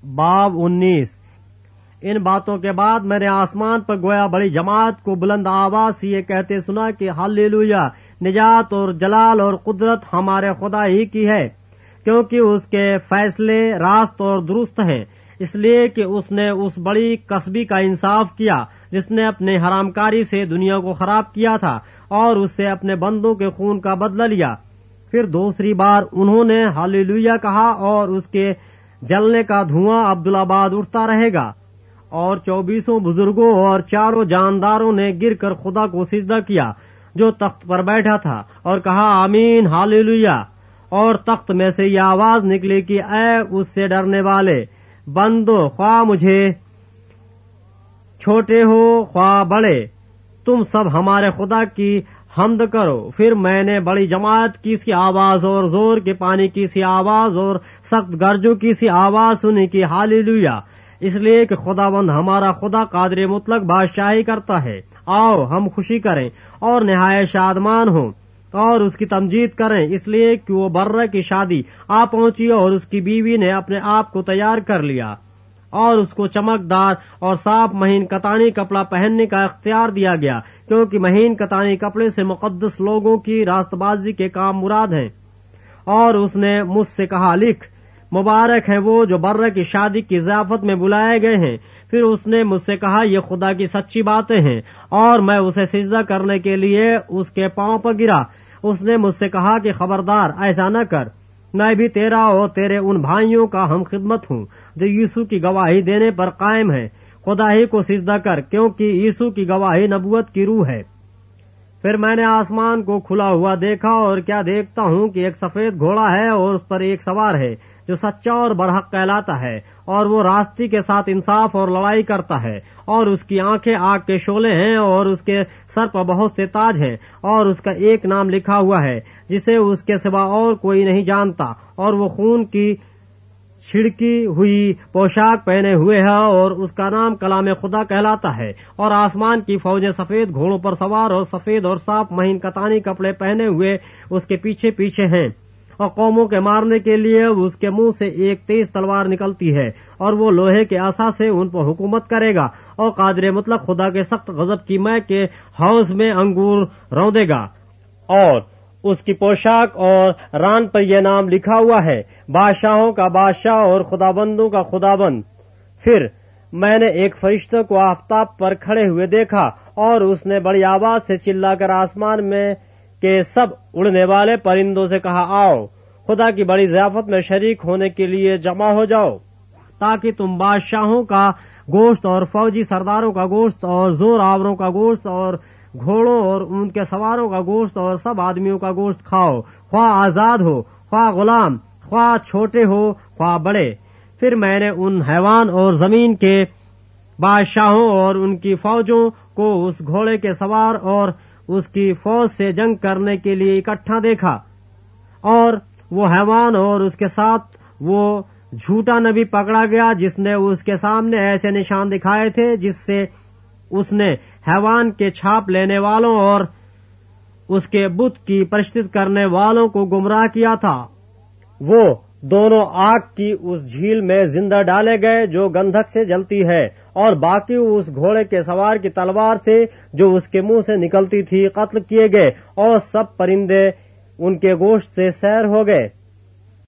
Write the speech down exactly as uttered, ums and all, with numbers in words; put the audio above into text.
बाब उन्नीस। इन बातों के बाद मैंने आसमान पर गोया बड़ी जमात को बुलंद आवाज से ये कहते सुना कि हालेलुया, निजात और जलाल और कुदरत हमारे खुदा ही की है, क्योंकि उसके फैसले रास्त और दुरुस्त हैं, इसलिए कि उसने उस बड़ी कसबी का इंसाफ किया जिसने अपने हरामकारी से दुनिया को खराब किया था और उससे अपने बंदों के खून का बदला लिया। फिर दूसरी बार उन्होंने हालेलुया कहा और उसके जलने का धुआं अब्दुल्लाबाद उठता रहेगा। और चौबीसों बुजुर्गों और चारों जानदारों ने गिर कर खुदा को सिजदा किया जो तख्त पर बैठा था और कहा आमीन हालेलुया। और तख्त में से यह आवाज निकली कि ऐ उससे डरने वाले बंदो, ख्वाह मुझे छोटे हो ख्वाह बड़े, तुम सब हमारे खुदा की हमद करो। फिर मैंने बड़ी जमात की सी आवाज और जोर के पानी की सी आवाज और सख्त गर्जों की सी आवाज सुनी कि हालेलुया, इसलिए कि खुदाबंद हमारा खुदा कादिर मुतलक बादशाही करता है। आओ हम खुशी करें और निहायत शादमान हों और उसकी तमजीद करें, इसलिए कि वो बर्रा की शादी आ पहुंची और उसकी बीवी ने अपने आप को तैयार कर लिया और उसको चमकदार और साफ महीन कतानी कपड़ा पहनने का इख्तियार दिया गया, क्योंकि महीन कतानी कपड़े से मुकद्दस लोगों की रास्तबाजी के काम मुराद हैं। और उसने मुझसे कहा, लिख, मुबारक है वो जो बर्रा की शादी की ज़ियाफत में बुलाए गए हैं। फिर उसने मुझसे कहा, ये खुदा की सच्ची बातें हैं, और मैं उसे सिजदा करने के लिए उसके पांव पर गिरा। उसने मुझसे कहा कि खबरदार, ऐसा न कर, मैं भी तेरा और तेरे उन भाइयों का हम खिदमत हूँ जो यीशु की गवाही देने पर कायम है। खुदा ही को सिजदा कर, क्योंकि यीशु की गवाही नबुवत की रूह है। फिर मैंने आसमान को खुला हुआ देखा और क्या देखता हूँ कि एक सफेद घोड़ा है और उस पर एक सवार है जो सच्चा और बरहक कहलाता है, और वो रास्ती के साथ इंसाफ और लड़ाई करता है। और उसकी आंखें आग के शोले हैं और उसके सर पर बहुत से ताज हैं, और उसका एक नाम लिखा हुआ है जिसे उसके सिवा और कोई नहीं जानता। और वो खून की छिड़की हुई पोशाक पहने हुए है और उसका नाम कलाम खुदा कहलाता है। और आसमान की फौजें सफेद घोड़ों पर सवार और सफेद और साफ महीन कतानी कपड़े पहने हुए उसके पीछे पीछे हैं, और कौमों के मारने के लिए उसके मुंह से एक तेज तलवार निकलती है, और वो लोहे के आसा से उन पर हुकूमत करेगा और कादिर मुतलक खुदा के सख्त गजब की मै के हौज में अंगूर रौंदेगा। और उसकी पोशाक और रान पर यह नाम लिखा हुआ है, बादशाहों का बादशाह और खुदाबंदों का खुदाबंद। फिर मैंने एक फरिश्ते को आफताब पर खड़े हुए देखा, और उसने बड़ी आवाज से चिल्लाकर आसमान में के सब उड़ने वाले परिंदों से कहा, आओ खुदा की बड़ी ज़ियाफत में शरीक होने के लिए जमा हो जाओ, ताकि तुम बादशाहों का गोश्त और फौजी सरदारों का गोश्त और जोर आवरों का गोश्त और घोड़ों और उनके सवारों का गोश्त और सब आदमियों का गोश्त खाओ, ख्वाह आजाद हो ख्वाह गुलाम, ख्वाह छोटे हो ख्वाह बड़े। फिर मैंने उन हैवान और जमीन के बादशाहों और उनकी फौजों को उस घोड़े के सवार और उसकी फौज से जंग करने के लिए इकट्ठा देखा। और वो हैवान और उसके साथ वो झूठा नबी पकड़ा गया जिसने उसके सामने ऐसे निशान दिखाए थे जिससे उसने हैवान के छाप लेने वालों और उसके बुत की परिचित करने वालों को गुमराह किया था। वो दोनों आग की उस झील में जिंदा डाले गए जो गंधक से जलती है, और बाकी उस घोड़े के सवार की तलवार से जो उसके मुंह से निकलती थी कत्ल किए गए, और सब परिंदे उनके गोश्त से सैर हो गए।